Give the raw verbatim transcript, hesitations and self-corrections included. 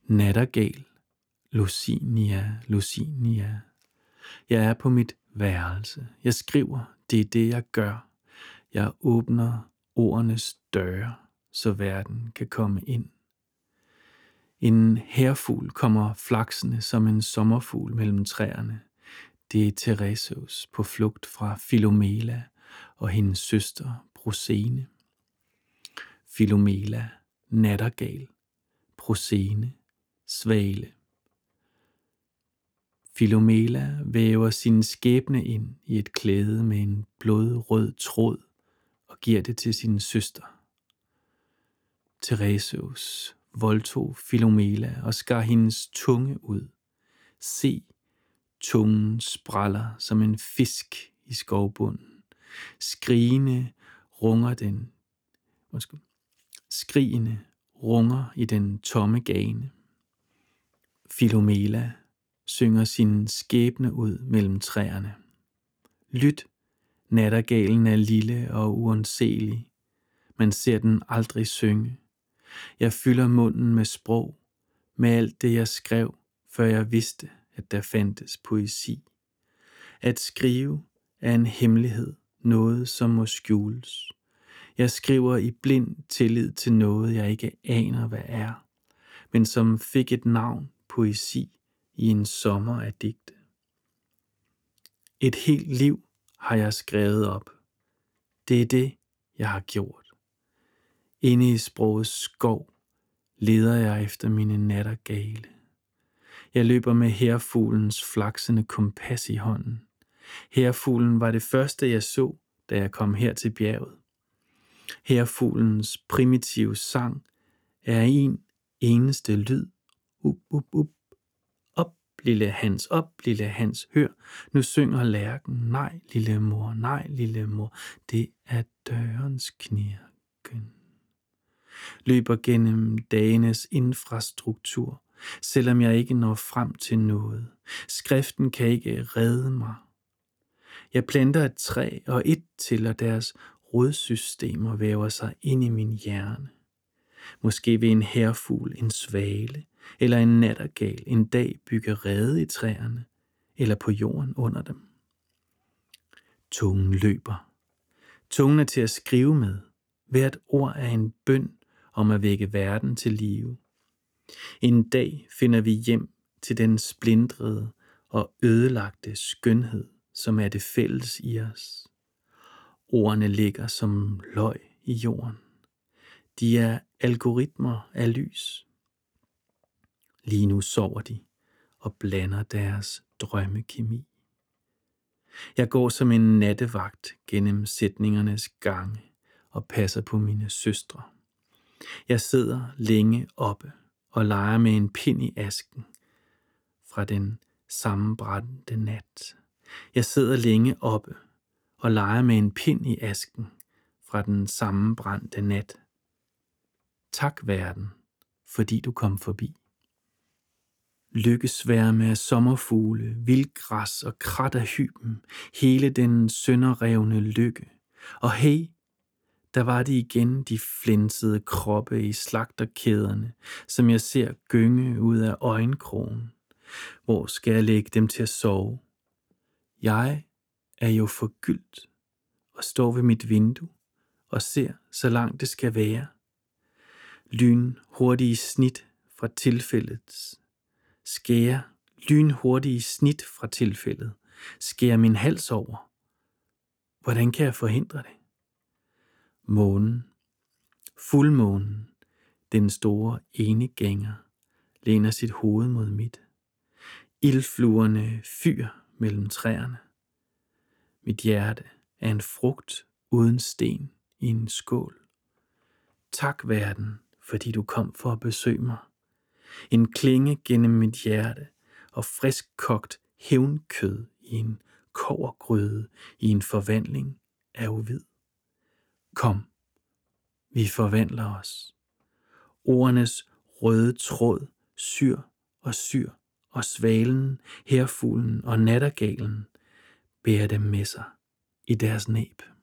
Nattergal, Lucinia, Lucinia. Jeg er på mit værelse. Jeg skriver, det er det, jeg gør. Jeg åbner ordenes døre, så verden kan komme ind. En hærfugl kommer flaksende som en sommerfugl mellem træerne. Det er Thereseus på flugt fra Philomela og hendes søster Procene. Philomela, nattergal, Procene, svale. Philomela væver sin skæbne ind i et klæde med en blodrød tråd og giver det til sin søster. Thereseus voldtog Philomela og skar hendes tunge ud. Se, tungen spræller som en fisk i skovbunden. Skrigende runger den, undskyld, skrigende runger i den tomme gane. Philomela synger sin skæbne ud mellem træerne. Lyt, nattergalen er lille og uanselig. Man ser den aldrig synge. Jeg fylder munden med sprog, med alt det jeg skrev, før jeg vidste, at der fandtes poesi. At skrive er en hemmelighed, noget som må skjules. Jeg skriver i blind tillid til noget, jeg ikke aner, hvad er, men som fik et navn, poesi, i en sommer af digte. Et helt liv har jeg skrevet op. Det er det, jeg har gjort. Inde i sprogets skov leder jeg efter mine nattergale. Jeg løber med hærfuglens flaksende kompas i hånden. Hærfuglen var det første, jeg så, da jeg kom her til bjerget. Hærfuglens primitive sang er en eneste lyd. Up, up, up. Op, lille Hans, op, lille Hans, hør. Nu synger lærken. Nej, lille mor, nej, lille mor. Det er dørens knirken. Løber gennem dagenes infrastruktur, selvom jeg ikke når frem til noget. Skriften kan ikke redde mig. Jeg planter et træ, og et til, og deres rodsystemer væver sig ind i min hjerne. Måske vil en hærfugl, en svale eller en nattergal en dag bygge rede i træerne eller på jorden under dem. Tungen løber. Tungen er til at skrive med. Hvert ord er en bøn om at vække verden til live. En dag finder vi hjem til den splindrede og ødelagte skønhed, som er det fælles i os. Ordene ligger som løg i jorden. De er algoritmer af lys. Lige nu sover de og blander deres drømmekemi. Jeg går som en nattevagt gennem sætningernes gange og passer på mine søstre. Jeg sidder længe oppe og leger med en pind i asken fra den sammenbrændte nat. Jeg sidder længe oppe og leger med en pind i asken fra den sammenbrændte nat. Tak verden, fordi du kom forbi. Lykkesværme af sommerfugle, vildgræs og krat af hyben, hele den sønderrevne lykke. Og hey, der var det igen, de flinsede kroppe i slagterkæderne, som jeg ser gynge ud af øjenkrogen. Hvor skal jeg lægge dem til at sove? Jeg er jo forgyldt og står ved mit vindue og ser, så langt det skal være. Lynhurtige snit fra tilfældets skære, lynhurtige snit fra tilfældet, skærer min hals over. Hvordan kan jeg forhindre det? Månen, fuldmånen, den store enegænger, læner sit hoved mod mit. Ildfluerne fyr mellem træerne. Mit hjerte er en frugt uden sten i en skål. Tak verden, fordi du kom for at besøge mig. En klinge gennem mit hjerte og frisk kogt hævnkød i en kobbergryde i en forvandling af uvid. Kom, vi forvandler os. Ordenes røde tråd syr og syr, og svalen, hærfuglen og nattergalen bærer dem med sig i deres næb.